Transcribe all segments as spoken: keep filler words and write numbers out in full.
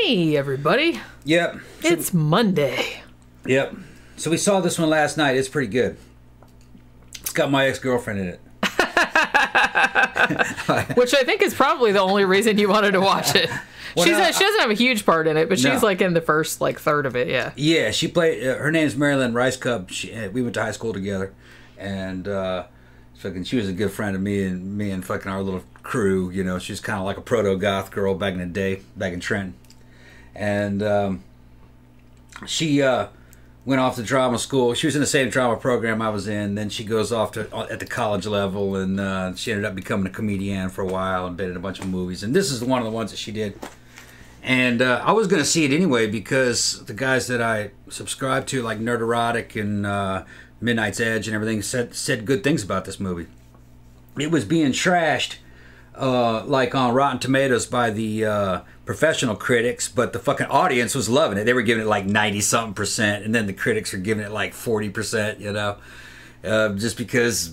Hey, everybody. Yep. It's Monday. Yep. So we saw this one last night. It's pretty good. It's got my ex-girlfriend in it. Which I think is probably the only reason you wanted to watch it. Well, she's no, a, she doesn't have a huge part in it, but No. she's like in the first like third of it, yeah. Yeah, she played. Uh, her name's Marilyn Rice Cub. She, uh, we went to high school together, and uh, fucking, she was a good friend of me and me and fucking our little crew. You know, she's kind of like a proto goth girl back in the day, back in Trenton, and um, she uh, went off to drama school. She was in the same drama program I was in. Then she goes off to at the college level, and uh, she ended up becoming a comedian for a while and been in a bunch of movies. And this is one of the ones that she did. And uh, I was going to see it anyway because the guys that I subscribe to, like Nerderotic and uh, Midnight's Edge and everything, said said good things about this movie. It was being trashed, uh, like on Rotten Tomatoes by the uh, professional critics, but the fucking audience was loving it. They were giving it like ninety-something percent, and then the critics were giving it like forty percent, you know, uh, just because...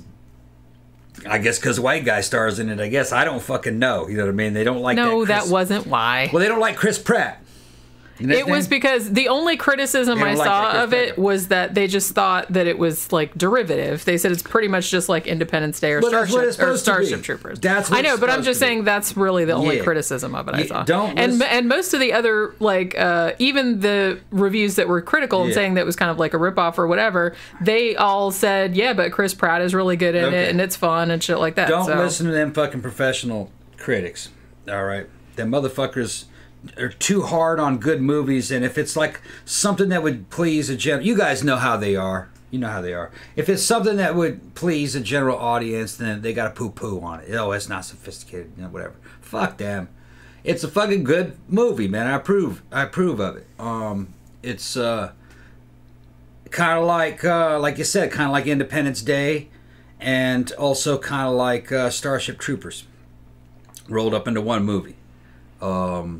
I guess because white guy stars in it, I guess. I don't fucking know. You know what I mean? They don't like No, that. Chris, that wasn't why. Well, they don't like Chris Pratt. You know It was because the only criticism They I don't like saw that of Chris it Pratt. was that they just thought that it was like derivative. They said it's pretty much just like Independence Day or But that's what it's Starship, or supposed to be. Starship Troopers. That's what I know, it's but I'm supposed just to be. saying that's really the only Yeah. criticism of it I Yeah, saw. don't and listen- and most of the other like uh, even the reviews that were critical and Yeah. saying that it was kind of like a ripoff or whatever, they all said yeah, but Chris Pratt is really good in Okay. it and it's fun and shit like that. Don't so. listen to them fucking professional critics. All right, them motherfuckers are too hard on good movies, and if it's like something that would please a general, you guys know how they are. You know how they are. If it's something that would please a general audience, then they got to poo-poo on it. Oh, it's not sophisticated, you know, whatever. Fuck them. It's a fucking good movie, man. I approve. I approve of it. Um, it's uh, kind of like, uh, like you said, kind of like Independence Day, and also kind of like uh, Starship Troopers, rolled up into one movie. Um,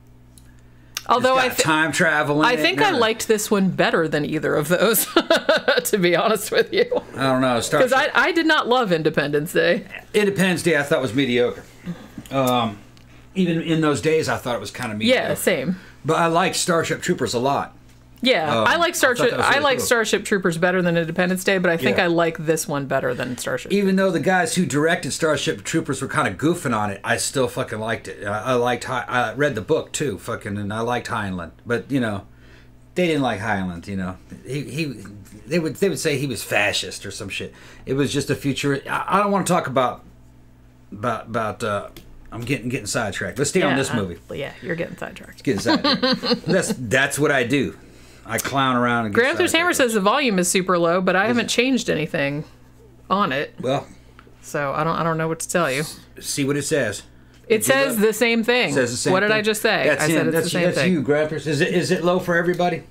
Although it's I got th- time travel in I it think and I everything. liked this one better than either of those, to be honest with you. I don't know. Starship Because I, I did not love Independence Day. Independence Day I thought was mediocre. Um, even in those days, I thought it was kind of mediocre. Yeah, same. But I liked Starship Troopers a lot. Yeah, Um, I like I Starship. thought that was I, really like cool. Starship Troopers better than Independence Day, but I think Yeah. I like this one better than Starship. Even though the guys who directed Starship Troopers were kind of goofing on it, I still fucking liked it. I, I liked. Hi- I read the book too, fucking, and I liked Heinlein. But you know, they didn't like Heinlein. You know, he he. They would they would say he was fascist or some shit. It was just a future. I, I don't want to talk about about about. Uh, I'm getting getting sidetracked. Let's stay on this uh, movie. yeah, you're getting sidetracked. Getting sidetracked. that's that's what I do. I clown around and get Grand Theft Hammer sidetracked. says the volume is super low, but I haven't changed anything on it, Well, so I don't I don't know what to tell you. see what it says. It says the same thing. It says the same what did thing. I just say? That's I said him. it's that's the same that's thing. you, Grandpa. Is it is it low for everybody?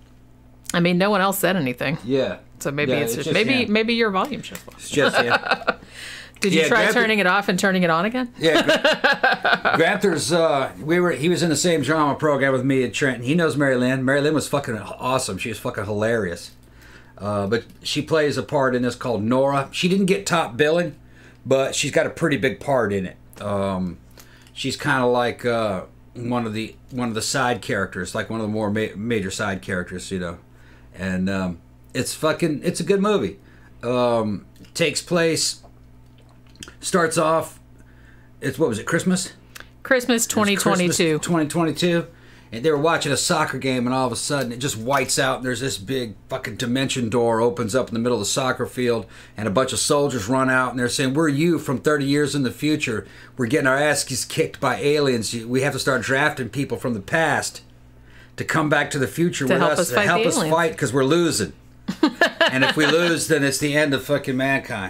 I mean, no one else said anything, Yeah. so maybe Yeah, it's just, just maybe him. maybe your volume's just low. It's just him. Did you Yeah, try Grandpa- turning it off and turning it on again? Yeah, Gra- Granther's. Uh, we were. He was in the same drama program with me at Trenton. He knows Mary Lynn. Mary Lynn was fucking awesome. She was fucking hilarious. Uh, but she plays a part in this called Nora. She didn't get top billing, but she's got a pretty big part in it. Um, she's kind of like uh, one of the one of the side characters, like one of the more ma- major side characters, you know. And um, it's fucking. It's a good movie. Um, takes place. Starts off. It's what was it? Christmas. Christmas twenty twenty-two. twenty twenty-two. And they were watching a soccer game, and all of a sudden it just whites out, and there's this big fucking dimension door opens up in the middle of the soccer field, and a bunch of soldiers run out, and they're saying, "We're you from thirty years in the future. We're getting our asses kicked by aliens. We have to start drafting people from the past to come back to the future To with help us us to fight help the us aliens." fight because we're losing. And if we lose, then it's the end of fucking mankind."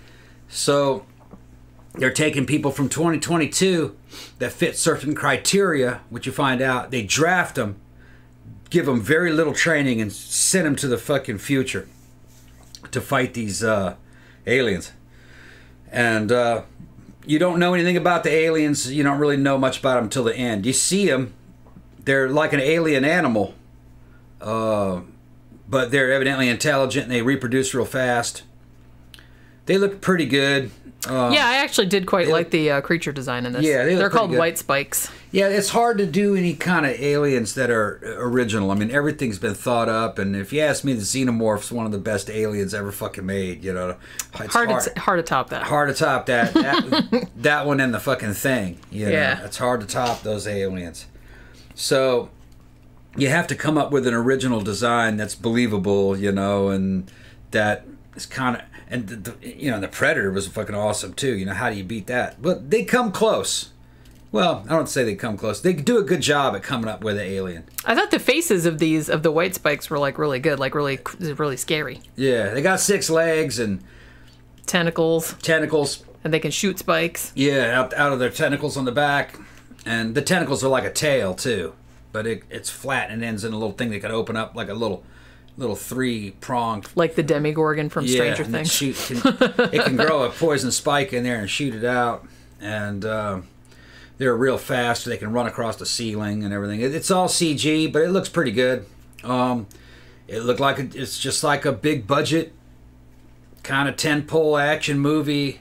So they're taking people from twenty twenty-two that fit certain criteria, which you find out. They draft them, give them very little training, and send them to the fucking future to fight these uh, aliens. And uh, you don't know anything about the aliens. You don't really know much about them until the end. You see them. They're like an alien animal. Uh, but they're evidently intelligent, and they reproduce real fast. they look pretty good. Um, Yeah, I actually did quite like the uh, creature design in this. Yeah, they look they're pretty called good. white spikes. Yeah, it's hard to do any kind of aliens that are original. I mean, everything's been thought up, and if you ask me, the Xenomorph's one of the best aliens ever fucking made. You know, it's Hard, hard, to t- hard to top that. hard to top that that, that one and the fucking Thing. You know? Yeah. It's hard to top those aliens. So you have to come up with an original design that's believable, you know, and that is kind of. And the, the, you know, the Predator was fucking awesome too. You know, how do you beat that? But they come close. Well, I don't say they come close. They do a good job at coming up with an alien. I thought the faces of these of the white spikes were like really good, like really really scary. Yeah, they got six legs and Tentacles, tentacles. and they can shoot spikes. Yeah, out, out of their tentacles on the back, and the tentacles are like a tail too, but it, it's flat and ends in a little thing that can open up like a little. Little three pronged, Like the Demigorgon from yeah, Stranger and it Things. Shoot, can, it can grow a poison spike in there and shoot it out, and uh, they're real fast. They can run across the ceiling and everything. It, it's all C G, but it looks pretty good. Um, it looked like a, it's just like a big budget kind of tentpole action movie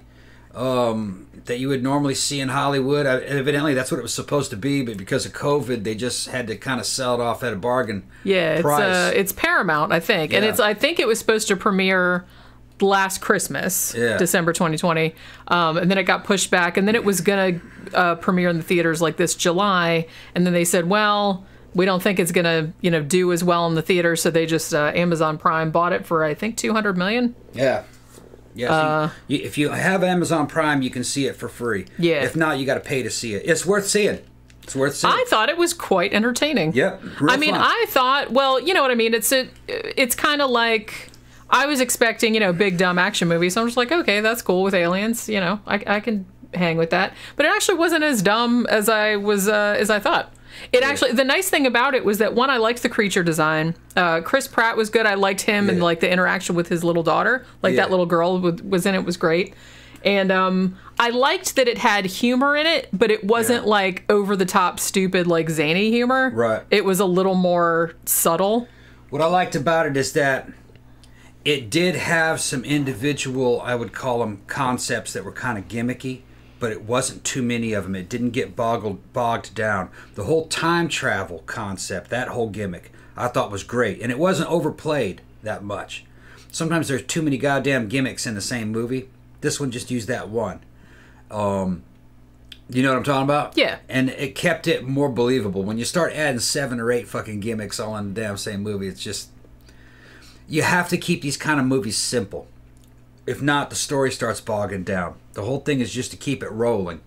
um, that you would normally see in Hollywood. I, evidently, that's what it was supposed to be, but because of COVID, they just had to kind of sell it off at a bargain. Yeah, it's price. uh, it's Paramount, I think, and Yeah. it's I think it was supposed to premiere last Christmas, Yeah. December twenty twenty, um, and then it got pushed back, and then it was gonna uh, premiere in the theaters like this July, and then they said, well, we don't think it's gonna you know do as well in the theaters, so they just uh, Amazon Prime bought it for I think two hundred million. Yeah. Yes, Uh, you, you, if you have Amazon Prime, you can see it for free. Yeah. If not, you got to pay to see it. It's worth seeing. It's worth seeing. I thought it was quite entertaining. Yep, real I mean, fun. I thought, well, you know what I mean. It's a, it's kind of like I was expecting, you know, big dumb action movie. So I'm just like, okay, that's cool with aliens. You know, I, I can hang with that. But it actually wasn't as dumb as I was uh, as I thought. It actually, the nice thing about it was that one, I liked the creature design. Uh, Chris Pratt was good. I liked him and Yeah. like the interaction with his little daughter. Like Yeah. that little girl was, was in it was great. And um, I liked that it had humor in it, but it wasn't Yeah. like over the top, stupid, like zany humor. Right. It was a little more subtle. What I liked about it is that it did have some individual, I would call them concepts that were kind of gimmicky, but it wasn't too many of them. It didn't get boggled, bogged down. The whole time travel concept, that whole gimmick, I thought was great. And it wasn't overplayed that much. Sometimes there's too many goddamn gimmicks in the same movie. This one just used that one. Um, you know what I'm talking about? Yeah. And it kept it more believable. When you start adding seven or eight fucking gimmicks all in the damn same movie, it's just... You have to keep these kind of movies simple. If not, the story starts bogging down. The whole thing is just to keep it rolling.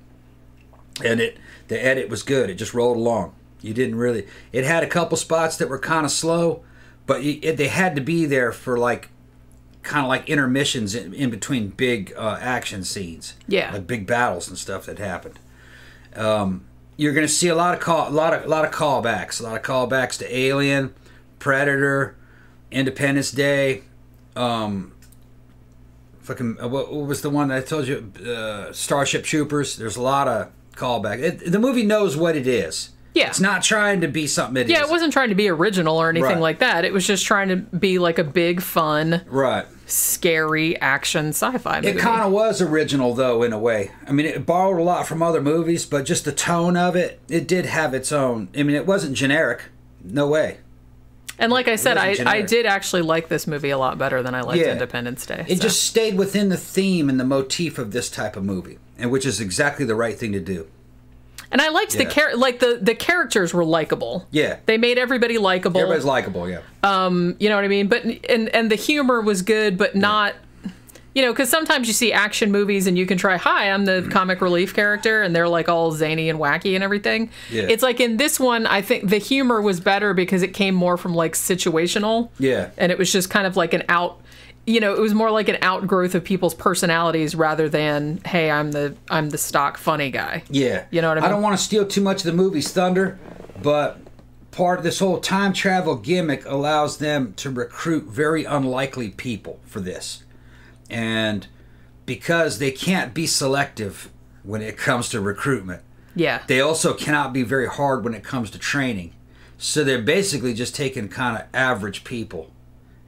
And it, the edit was good. It just rolled along. You didn't really... It had a couple spots that were kind of slow, but you, it, they had to be there for like... kind of like intermissions in, in between big uh, action scenes. Yeah. Like big battles and stuff that happened. Um, you're going to see a lot of call, a lot of, a lot of callbacks, a lot of callbacks to Alien, Predator, Independence Day. Um, fucking, uh, what, what was the one that I told you? Uh, Starship Troopers. There's a lot of callback. It, the movie knows what it is. Yeah. It's not trying to be something it Yeah, isn't. it wasn't trying to be original or anything Right. like that. It was just trying to be like a big, fun, Right. scary action sci-fi movie. It kind of was original, though, in a way. I mean, it borrowed a lot from other movies, but just the tone of it, it did have its own. I mean, it wasn't generic. No way. And like I said, I, wasn't I generic. did actually like this movie a lot better than I liked Yeah. Independence Day. It so. just stayed within the theme and the motif of this type of movie, and which is exactly the right thing to do. And I liked the Yeah. char- like the the characters were likable. Yeah. They made everybody likable. Everybody's likable, yeah. You know what I mean? But and and the humor was good, but not. You know, because sometimes you see action movies and you can try, hi, I'm the comic relief character, and they're like all zany and wacky and everything. Yeah. It's like in this one, I think the humor was better because it came more from like situational. Yeah. And it was just kind of like an out, you know, it was more like an outgrowth of people's personalities rather than, hey, I'm the I'm the stock funny guy. Yeah. You know what I mean? I don't want to steal too much of the movie's thunder, but part of this whole time travel gimmick allows them to recruit very unlikely people for this. And because they can't be selective when it comes to recruitment, Yeah. they also cannot be very hard when it comes to training. So they're basically just taking kind of average people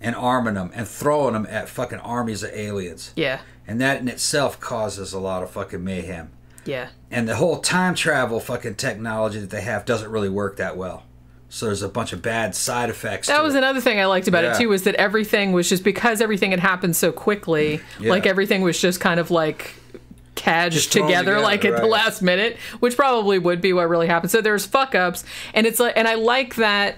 and arming them and throwing them at fucking armies of aliens. Yeah. And that in itself causes a lot of fucking mayhem. Yeah. And the whole time travel fucking technology that they have doesn't really work that well. So there's a bunch of bad side effects. That to was it. another thing I liked about Yeah. it too, was that everything was just, because everything had happened so quickly, Yeah. like everything was just kind of like cadged Just thrown together, together, like at the right. last minute, which probably would be what really happened. So there's fuck ups, and it's like, and I like that.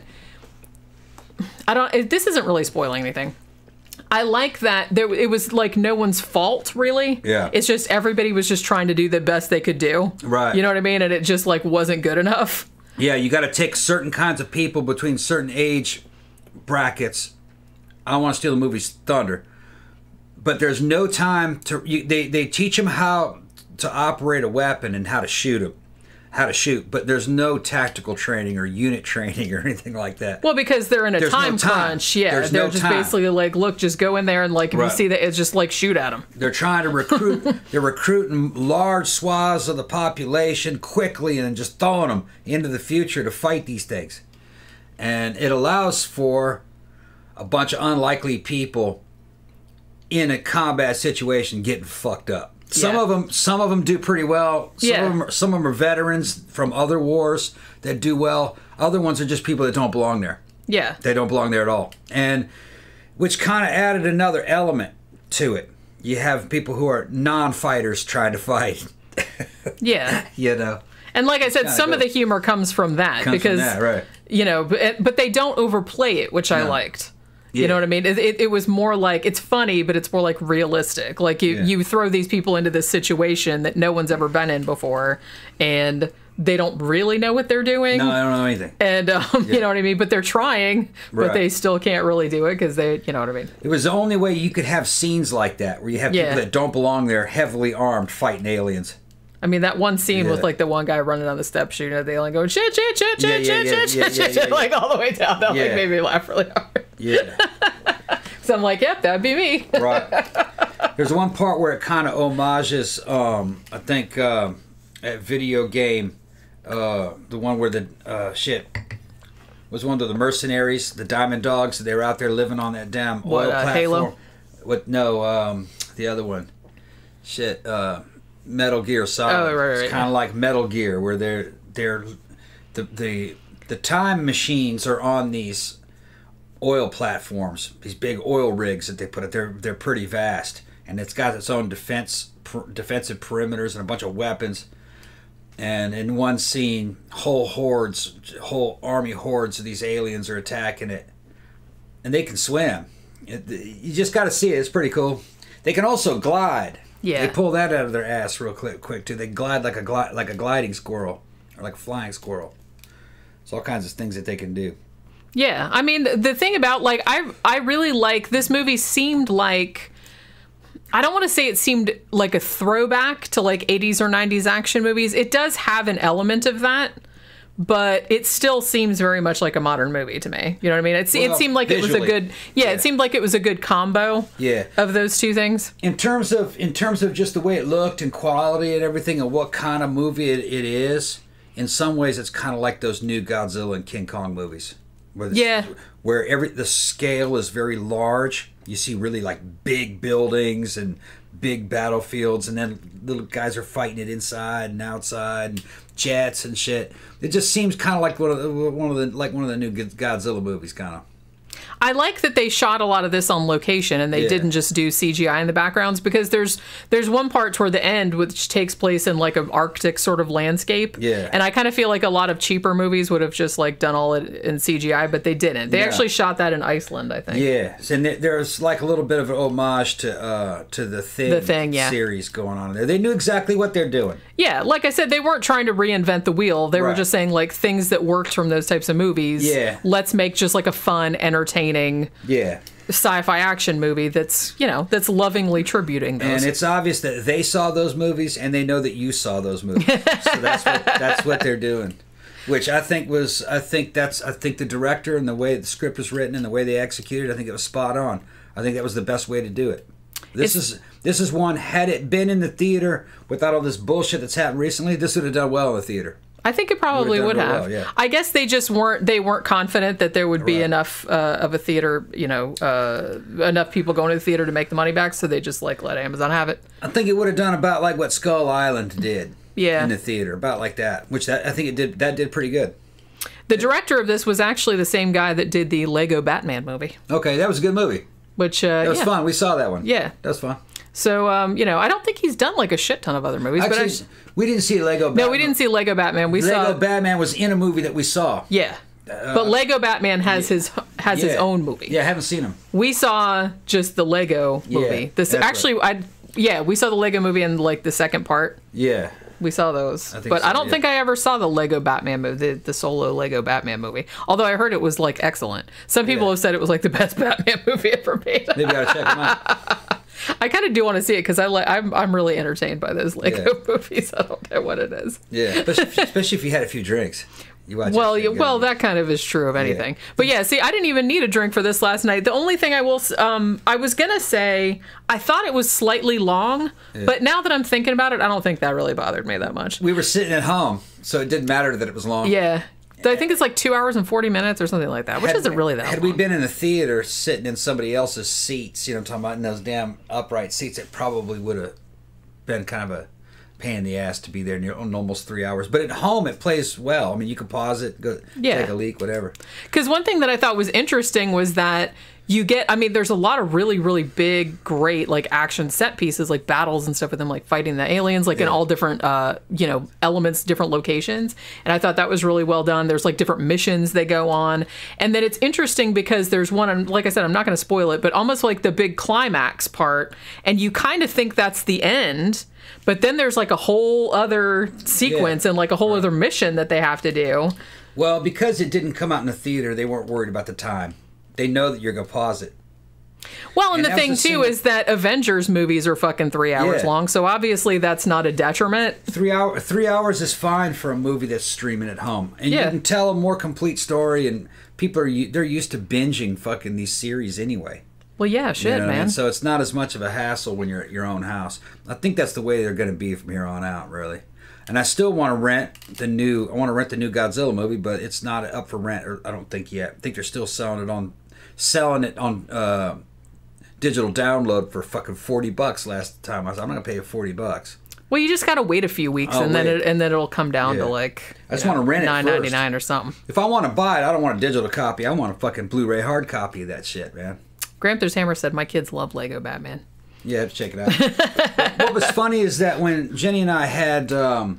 I don't. It, this isn't really spoiling anything. I like that there. It was like no one's fault, really. Yeah. It's just everybody was just trying to do the best they could do. Right. You know what I mean? And it just like wasn't good enough. Yeah, you got to take certain kinds of people between certain age brackets. I don't want to steal the movie's thunder, but there's no time to. You, they they teach them how to operate a weapon and how to shoot them, how to shoot. But there's no tactical training or unit training or anything like that. Well, because they're in a There's no time, time. crunch. Yeah, There's they're no just time. basically like, look, just go in there and like if Right. you see that, it's just like shoot at them. They're trying to recruit. They're recruiting large swaths of the population quickly and just throwing them into the future to fight these things. And it allows for a bunch of unlikely people in a combat situation getting fucked up. Some Yeah. of them, some of them do pretty well. Some Yeah. of them, are, some of them are veterans from other wars that do well. Other ones are just people that don't belong there. Yeah, They don't belong there at all. And which kind of added another element to it. You have people who are non-fighters trying to fight. yeah. You know. And like I said, kinda some of good. the humor comes from that Comes from because that, right. you know, but, but they don't overplay it, which I No. liked. Yeah. You know what I mean? It, it, it was more like, it's funny, but it's more like realistic. Like you, Yeah. you throw these people into this situation that no one's ever been in before, and they don't really know what they're doing. No, I don't know anything. And um, you know what I mean? But they're trying, but Right. they still can't really do it because they, you know what I mean? It was the only way you could have scenes like that where you have Yeah. people that don't belong there, heavily armed, fighting aliens. I mean, that one scene Yeah. with like the one guy running down the steps shooting at the alien going shit, shit, shit, Yeah, shit, yeah, shit, yeah, shit, yeah, shit, yeah, shit, yeah, shit, like all the way down. That like Yeah. made me laugh really hard. Yeah. So I'm like, yep, that'd be me. Right. There's one part where it kind of homages, um, I think, um, a video game, uh, the one where the uh, shit was one of the mercenaries, the Diamond Dogs. They were out there living on that damn What, oil uh, platform. Halo? What? No, um, the other one. Shit, uh, Metal Gear Solid. Oh, right, right, It's right. kind of like Metal Gear, where they're they're the the the time machines are on these oil platforms, these big oil rigs that they put it. They're they're pretty vast, and it's got its own defense per, defensive perimeters and a bunch of weapons. And in one scene, whole hordes, whole army hordes of these aliens are attacking it, and they can swim. It, you just got to see it. It's pretty cool. They can also glide. Yeah. They pull that out of their ass real quick, quick too. They glide like a gli- like a gliding squirrel or like a flying squirrel. It's all kinds of things that they can do. Yeah, I mean, the, the thing about like I I really like this movie. Seemed like, I don't want to say it seemed like a throwback to like eighties or nineties action movies. It does have an element of that, but it still seems very much like a modern movie to me. You know what I mean? It, Well, it seemed like it was a visually, good yeah, yeah. It seemed like it was a good combo Yeah. of those two things. In terms of in terms of just the way it looked and quality and everything and what kind of movie it, it is, in some ways it's kind of like those new Godzilla and King Kong movies. Where the, Yeah. Where every the scale is very large. You see really like big buildings and big battlefields, and then little guys are fighting it inside and outside, and jets and shit. It just seems kind of like one of the, one of the like one of the new Godzilla movies, kind of. I like that they shot a lot of this on location and they Yeah. didn't just do C G I in the backgrounds, because there's there's one part toward the end which takes place in like an Arctic sort of landscape. Yeah. And I kind of feel like a lot of cheaper movies would have just like done all it in C G I, but they didn't. They Yeah. actually shot that in Iceland, I think. Yeah, and there- there's like a little bit of an homage to uh, to the Thing, The Thing, yeah. series going on there. They knew exactly what they're doing. Yeah, like I said, they weren't trying to reinvent the wheel. They were Right. just saying like things that worked from those types of movies. Yeah. Let's make just like a fun, entertaining Yeah, sci-fi action movie that's, you know, that's lovingly tributing those. and it's obvious that they saw those movies and they know that you saw those movies. So that's what that's what they're doing. Which I think was I think that's I think the director and the way the script was written and the way they executed, I think it was spot on. I think that was the best way to do it. This It's- is this is one, had it been in the theater without all this bullshit that's happened recently, this would have done well in the theater. I think it probably It would would've done have. real well, yeah. I guess they just weren't. They weren't confident that there would be Right. enough uh, of a theater. You know, uh, enough people going to the theater to make the money back. So they just like let Amazon have it. I think it would have done about like what Skull Island did. Yeah. In the theater, about like that. Which that, I think it did. That did pretty good. The director of this was actually the same guy that did the Lego Batman movie, Okay, that was a good movie. which uh, That was yeah. fun. We saw that one. Yeah. That was fun. So um, you know, I don't think he's done like a shit ton of other movies. Actually, but I, we didn't see Lego. no, we didn't see Lego Batman. We Lego saw Batman was in a movie that we saw. yeah, but Lego Batman has his has his Yeah. own movie. Yeah, I haven't seen him. We saw just the Lego movie. Yeah, this that's actually, I yeah, we saw the Lego movie and like the second part. Yeah. We saw those, I think but so, I don't yeah. think I ever saw the Lego Batman movie, the, the solo Lego Batman movie. Although I heard it was like excellent. Some people Yeah. have said it was like the best Batman movie ever made. Maybe I gotta check him out. I kind of do want to see it because I like I'm I'm really entertained by those Lego Yeah. movies. I don't care what it is. Yeah, especially, especially if you had a few drinks. You watch Well, that yeah, shit, well, you gotta- that kind of is true of anything. But yeah, see, I didn't even need a drink for this last night. The only thing I will, s- um, I was gonna say, I thought it was slightly long, but now that I'm thinking about it, I don't think that really bothered me that much. we were sitting at home, so it didn't matter that it was long. Yeah, I think it's like two hours and forty minutes or something like that, which Had- isn't really that Had long. we been in a theater sitting in somebody else's seats, you know, I'm talking about in those damn upright seats, it probably would have been kind of a pain in the ass to be there near in almost three hours. But at home, it plays well. I mean, you can pause it, go Yeah. take a leak, whatever. Because one thing that I thought was interesting was that you get, I mean, there's a lot of really, really big, great, like action set pieces, like battles and stuff with them, like fighting the aliens, like in Yeah. all different, uh, you know, elements, different locations. And I thought that was really well done. There's like different missions they go on. And then it's interesting because there's one, and like I said, I'm not going to spoil it, but almost like the big climax part. And you kind of think that's the end. But then there's like a whole other sequence Yeah. and like a whole other mission that they have to do. Well, because it didn't come out in the theater, they weren't worried about the time. They know that you're going to pause it. Well, and, And the that was thing the too same- is that Avengers movies are fucking three hours Yeah. long, so obviously that's not a detriment. Three hour, three hours is fine for a movie that's streaming at home, and Yeah. you can tell a more complete story. And people are u- they're used to binging fucking these series anyway. Well, yeah, You shit, know what I man. mean? So it's not as much of a hassle when you're at your own house. I think that's the way they're going to be from here on out, really. And I still want to rent the new. I want to rent the new Godzilla movie, but it's not up for rent, or I don't think yet. I think they're still selling it on, selling it on uh, digital download for fucking forty bucks. Last time I was, I'm not gonna pay you forty bucks. Well, you just gotta wait a few weeks, I'll and then wait. it, and then it'll come down Yeah. to like I just you know, wanna rent it nine ninety nine or something. If I want to buy it, I don't want a digital copy. I want a fucking Blu-ray hard copy of that shit, man. Granther's Hammer said, "My kids love Lego Batman." Yeah, have to check it out. What was funny is that when Jenny and I had um,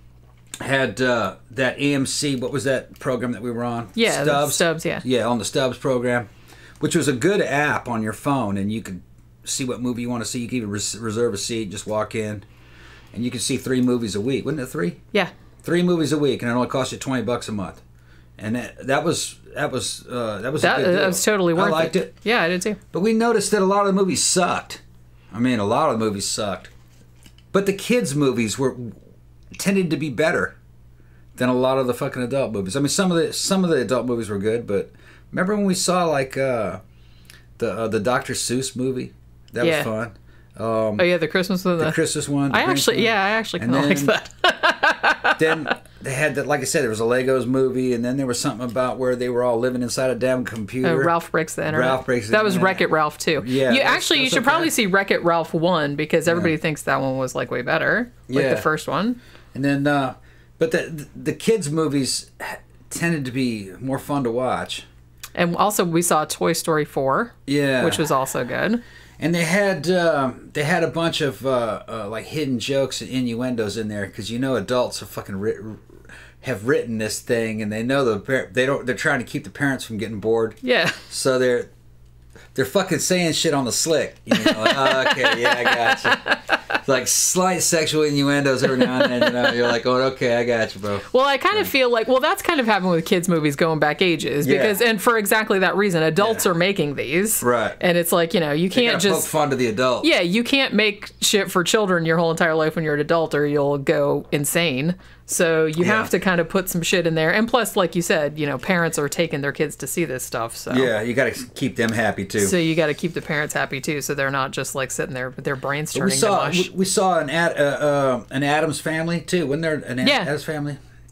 had uh, that A M C, what was that program that we were on? Yeah, the Stubbs, yeah. Yeah, on the Stubbs program, which was a good app on your phone, and you could see what movie you want to see. You could even res- reserve a seat, just walk in, and you could see three movies a week. Wasn't it three? Yeah, Three movies a week, and it only cost you twenty bucks a month. And that, that was that was uh, that was that, a good deal. that was totally worth I liked it. Yeah, I did too. But we noticed that a lot of the movies sucked. I mean, a lot of the movies sucked. But the kids' movies were tended to be better than a lot of the fucking adult movies. I mean, some of the some of the adult movies were good, but remember when we saw like uh, the uh, the Doctor Seuss movie? That Yeah. was fun. Um, Oh yeah, the Christmas with the. the Christmas one. the I Grinch actually, one. yeah, I actually And kind of liked then- that. Then they had that, like I said, there was a Legos movie, and then there was something about where they were all living inside a damn computer. Uh, Ralph Breaks the Internet. Ralph Breaks the That was Internet. Wreck It Ralph too. Yeah, you that's- actually you that's should okay. probably see Wreck It Ralph one because everybody thinks that one was like way better, like Yeah. the first one. And then, uh, but the the kids' movies tended to be more fun to watch. And also we saw Toy Story four, Yeah, which was also good. and they had um, they had a bunch of uh, uh, like hidden jokes and innuendos in there because you know adults have fucking writ- have written this thing and they know the par- they don't they're trying to keep the parents from getting bored. Yeah. So they're they're fucking saying shit on the slick. You know, like, oh, okay, yeah, I got you. It's like slight sexual innuendos every now and then. You know, you're like, oh, okay, I got you, bro. Well, I kind of feel like, well, that's kind of happened with kids' movies going back ages Yeah. because, and for exactly that reason, adults Yeah. are making these. Right. And it's like, you know, you You can't gotta poke just, fun to the adult. yeah, you can't make shit for children your whole entire life when you're an adult or you'll go insane. So you Yeah. have to kind of put some shit in there. And plus, like you said, you know, parents are taking their kids to see this stuff. So Yeah, you got to keep them happy too. So you got to keep the parents happy too, so they're not just like sitting there with their brains turning we saw to mush. we, we saw an Ad, uh, uh, an Adams Family too. Wasn't there an Ad, Yeah. Adams Family?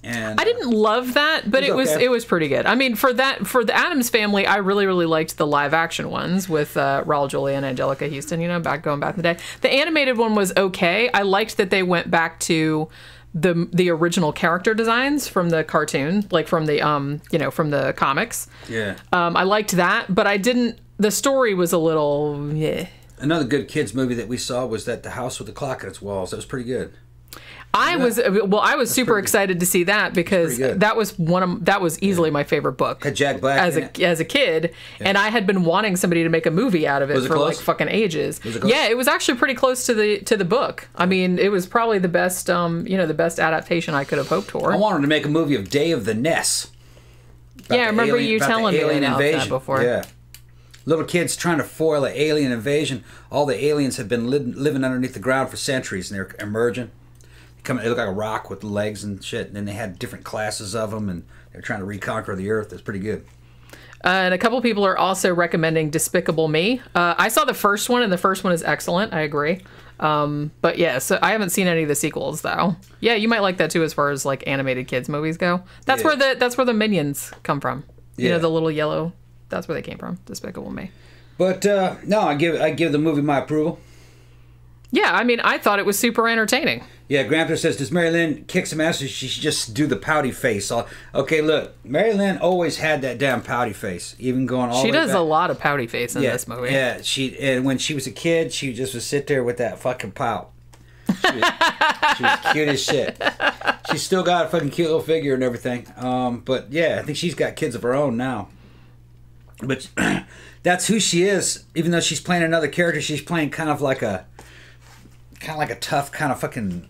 And I didn't love that, but It it was was okay. it was pretty good. I mean, for that for the Addams Family, I really really liked the live action ones with uh, Raul Julia and Angelica Houston. You know, back going back in the day. The animated one was okay. I liked that they went back to the the original character designs from the cartoon, like from the um you know from the comics. yeah. Um, I liked that, but I didn't. The story was a little yeah. Another good kids movie that we saw was that The House with the Clock in Its Walls. That was pretty good. I was well. I was super pretty- excited to see that because pretty good. that was one of that was easily my favorite book Had Jack Black as in a it. as a kid, and I had been wanting somebody to make a movie out of it Was it for close? like fucking ages. Was it close? Yeah, it was actually pretty close to the to the book. I mean, it was probably the best um you know the best adaptation I could have hoped for. I wanted to make a movie of Day of the Ness. About Yeah, I the remember alien- you about the telling me alien about that invasion. before. Yeah. Little kids trying to foil an alien invasion. All the aliens have been li- living underneath the ground for centuries, and they're emerging. They, come, they look like a rock with legs and shit. And then they had different classes of them, and they're trying to reconquer the Earth. It's pretty good. Uh, and a couple people are also recommending Despicable Me. Uh, I saw the first one, and the first one is excellent. I agree. Um, but yeah, so I haven't seen any of the sequels though. Yeah, you might like that too, as far as like animated kids movies go. That's Yeah. where the that's where the Minions come from. You Yeah. know, the little yellow. That's where they came from. Despicable Me. But uh, no, I give I give the movie my approval. Yeah, I mean, I thought it was super entertaining. Yeah, Grandpa says, does Mary Lynn kick some ass or she should just do the pouty face? All- Okay, look, Mary Lynn always had that damn pouty face, even going all She the way does back. a lot of pouty face in yeah, this movie. Yeah, she and when she was a kid, she just would sit there with that fucking pout. She was, she was cute as shit. She's still got a fucking cute little figure and everything. Um, but yeah, I think she's got kids of her own now. But that's who she is. Even though she's playing another character, she's playing kind of like a, kind of like a tough kind of fucking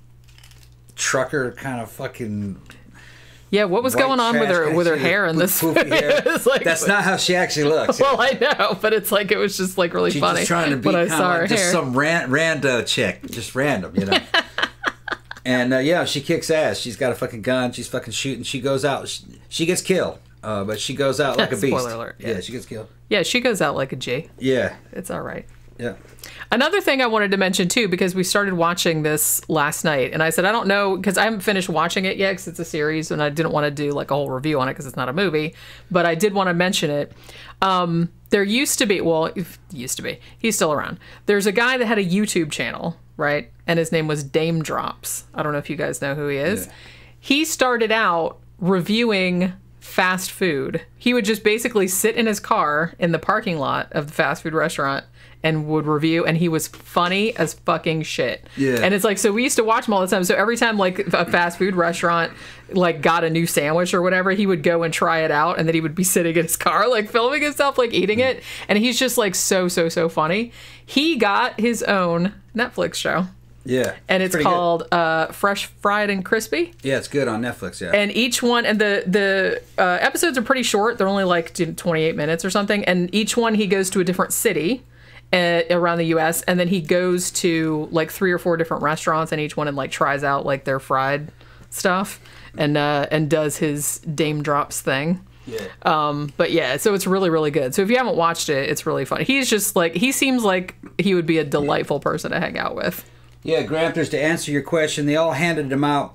trucker kind of fucking. Yeah, what was white going on with trash her guy. with her She hair was in this? poofy hair. It was like- That's not how she actually looks. Well, I know, but it's like it was just like really She's funny. just trying to be when I kind saw of her like just hair. some ran, rando chick, just random, you know. And uh, yeah, she kicks ass. She's got a fucking gun. She's fucking shooting. She goes out. She, she gets killed, uh, but she goes out like a beast. Spoiler alert, yeah. Yeah, she gets killed. Yeah, she goes out like a G. Yeah, It's all right. yeah. Another thing I wanted to mention too, because we started watching this last night, and I said I don't know because I haven't finished watching it yet because it's a series, and I didn't want to do like a whole review on it because it's not a movie. But I did want to mention it. Um, there used to be, well, if- used to be, he's still around. There's a guy that had a YouTube channel, right? And his name was Dame Drops. I don't know if you guys know who he is. Yeah. He started out reviewing fast food. He would just basically sit in his car in the parking lot of the fast food restaurant and would review, and he was funny as fucking shit. Yeah. And it's like, so we used to watch him all the time. So every time like a fast food restaurant like got a new sandwich or whatever, he would go and try it out, and then he would be sitting in his car like filming himself like eating it, and he's just like so so so funny. He got his own Netflix show, Yeah. and it's pretty good. called uh, Fresh, Fried, and Crispy. Yeah, it's good on Netflix. Yeah. And each one, and the the uh, episodes are pretty short. They're only like twenty-eight minutes or something. And each one, he goes to a different city uh, around the U S And then he goes to like three or four different restaurants, and each one and like tries out like their fried stuff, and uh, and does his Dame Drops thing. yeah. Um, but yeah, so it's really really good. So if you haven't watched it, it's really fun. He's just like he seems like he would be a delightful person to hang out with. Yeah, Grampers, to answer your question, they all handed them out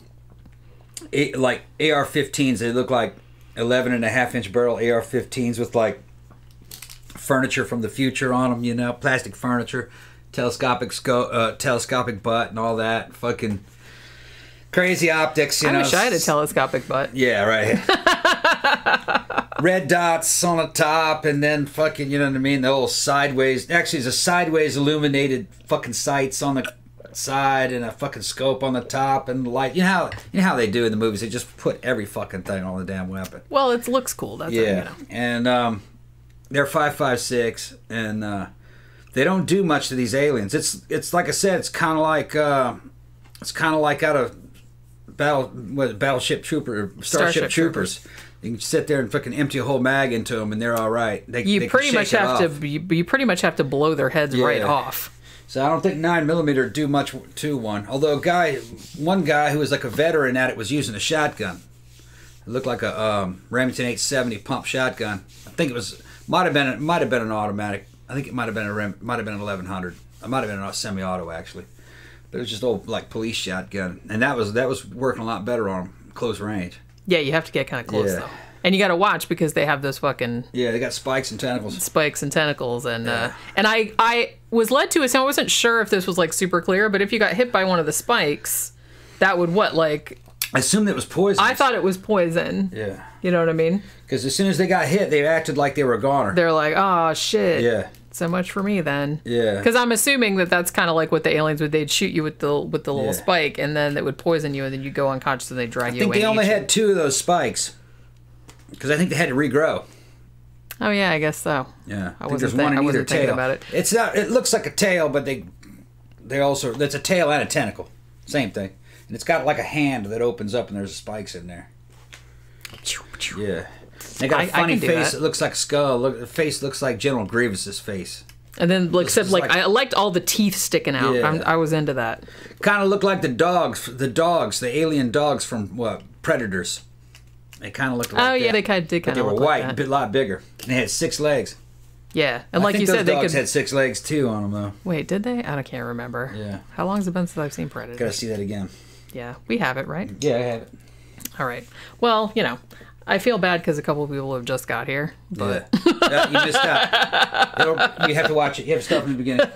a, like A R fifteens. They look like eleven and a half inch barrel A R fifteens with like furniture from the future on them, you know, plastic furniture, telescopic scope, uh, telescopic butt and all that. Fucking crazy optics, you I know. wish I had a telescopic butt. Yeah, right. Red dots on the top, and then fucking, you know what I mean? The whole sideways. Actually, it's a sideways illuminated fucking sights on the side, and a fucking scope on the top, and the light. You know how you know how they do in the movies? They just put every fucking thing on the damn weapon. Well, it looks cool. That's Yeah, it, you know. and um, they're five five six, and uh, they don't do much to these aliens. It's it's like I said, it's kind of like uh, it's kind of like out of battle what, Battleship Trooper, Starship, Starship Troopers. Troopers. You can sit there and fucking empty a whole mag into them, and they're all right. They, You they can pretty shake much it have off. to. You, you pretty much have to blow their heads right Yeah. off. So I don't think nine millimeter do much to one. Although a guy, one guy who was like a veteran at it was using a shotgun. It looked like a um, Remington eight seventy pump shotgun. I think it was might have been might have been an automatic. I think it might have been a Rem, might have been an eleven hundred. It might have been a semi-auto actually. But it was just old like police shotgun, and that was that was working a lot better on him, close range. Yeah, you have to get kind of close Yeah. though, and you got to watch because they have those fucking Yeah, they got spikes and tentacles. spikes and tentacles, and Yeah. uh, and I I was led to assume I wasn't sure if this was like super clear, but if you got hit by one of the spikes, that would what like I assumed it was poison. I thought it was poison. Yeah. You know what I mean? Because as soon as they got hit, they acted like they were a goner. They're like, oh shit. Yeah. So much for me then. Yeah. Because I'm assuming that that's kind of like what the aliens would. They'd shoot you with the with the little Yeah. spike, and then it would poison you, and then you go unconscious, and they drag I you think away. they and only eat you. had two of those spikes. Because I think they had to regrow. Oh yeah, I guess so. Yeah. I think wasn't there's thi- one in I either wasn't thinking tail. about it. It's not. It looks like a tail, but they they also it's a tail and a tentacle. Same thing. And it's got like a hand that opens up, and there's spikes in there. Yeah. They got a I- I funny can do face. that. It looks like a skull. Look, the face looks like General Grievous's face. And then, like, except is like, like- I liked all the teeth sticking out. Yeah. I'm, I was into that. Kind of looked like the dogs, the dogs, the alien dogs from what Predators. They kind of looked like Oh that. yeah, they kind of did But kind they of were look white, like a that. bit lot bigger. And they had six legs. Yeah, and I like think you those said, they dogs could. had six legs too on them though. Wait, did they? I can't remember. Yeah. How long has it been since I've seen Predator? Gotta see that again. Yeah, we have it right. Yeah, I have it. All right. Well, you know, I feel bad because a couple of people have just got here, but Yeah. Yeah, you missed out. It'll- You have to watch it. You have to start from the beginning.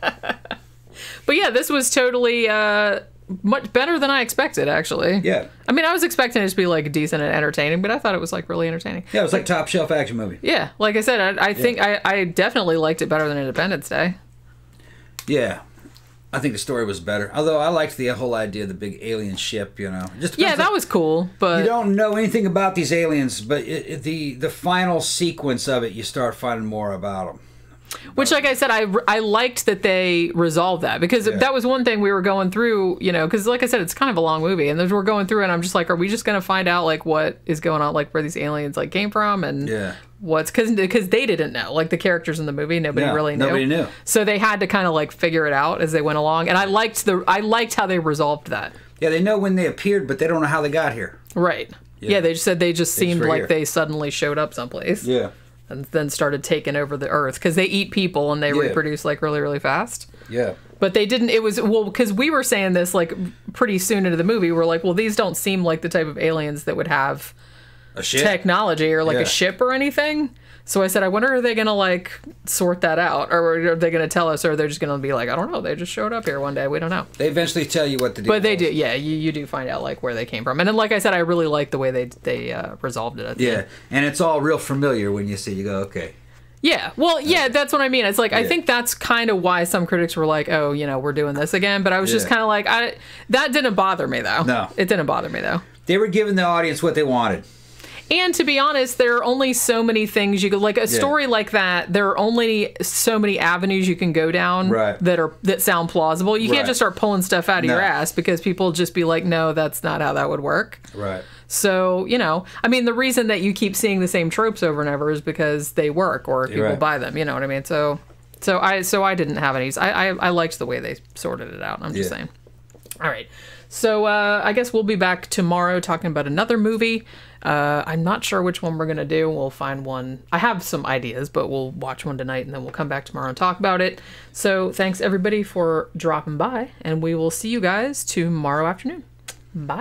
but yeah, this was totally uh, much better than I expected. Actually. Yeah. I mean, I was expecting it to be like decent and entertaining, but I thought it was like really entertaining. Yeah, it was like top shelf action movie. Yeah, like I said, I, I think I, I definitely liked it better than Independence Day. Yeah. I think the story was better. Although I liked the whole idea of the big alien ship, you know. It just Yeah, depends that on- was cool, but You don't know anything about these aliens, but it, it, the the final sequence of it, you start finding more about them. which, like I said, I, I liked that they resolved that because Yeah. that was one thing we were going through, you know, because like I said, it's kind of a long movie, and as we're going through, and I'm just like, are we just gonna find out like what is going on, like where these aliens like came from, and Yeah. what's because because they didn't know, like the characters in the movie, nobody No, really knew. nobody knew. So they had to kind of like figure it out as they went along, and I liked the I liked how they resolved that. Yeah, they know when they appeared, but they don't know how they got here. Right. Yeah, Yeah. they just said they just They just seemed were like here. they suddenly showed up someplace. Yeah. And then started taking over the earth because they eat people and they Yeah. reproduce like really, really fast. Yeah. But they didn't, it was, well, because we were saying this like pretty soon into the movie. We're like, well, these don't seem like the type of aliens that would have A ship. technology or like Yeah. a ship or anything. So I said, I wonder, are they going to like sort that out? Or are they going to tell us? Or they're just going to be like, I don't know. They just showed up here one day. We don't know. They eventually tell you what to do. But they do, yeah. You, you do find out like where they came from, and then like I said, I really like the way they they uh, resolved it. At the Yeah, end. and it's all real familiar when you see. You go, okay. Yeah, well, yeah, that's what I mean. It's like I Yeah. think that's kind of why some critics were like, "Oh, you know, we're doing this again." But I was just Yeah. kind of like, I that didn't bother me though. No. it didn't bother me though. They were giving the audience what they wanted. And to be honest, there are only so many things you could like a story like that. There are only so many avenues you can go down Right. that are that sound plausible. You Right. can't just start pulling stuff out of No. your ass because people just be like, "No, that's not how that would work." Right. So, you know, I mean, the reason that you keep seeing the same tropes over and over is because they work or people right. buy them. You know what I mean? So, so I, so I didn't have any. I, I, I liked the way they sorted it out. I'm just Yeah. saying. All right. So uh, I guess we'll be back tomorrow talking about another movie. Uh, I'm not sure which one we're gonna do. We'll find one. I have some ideas, but we'll watch one tonight and then we'll come back tomorrow and talk about it. So thanks everybody for dropping by, and we will see you guys tomorrow afternoon. Bye.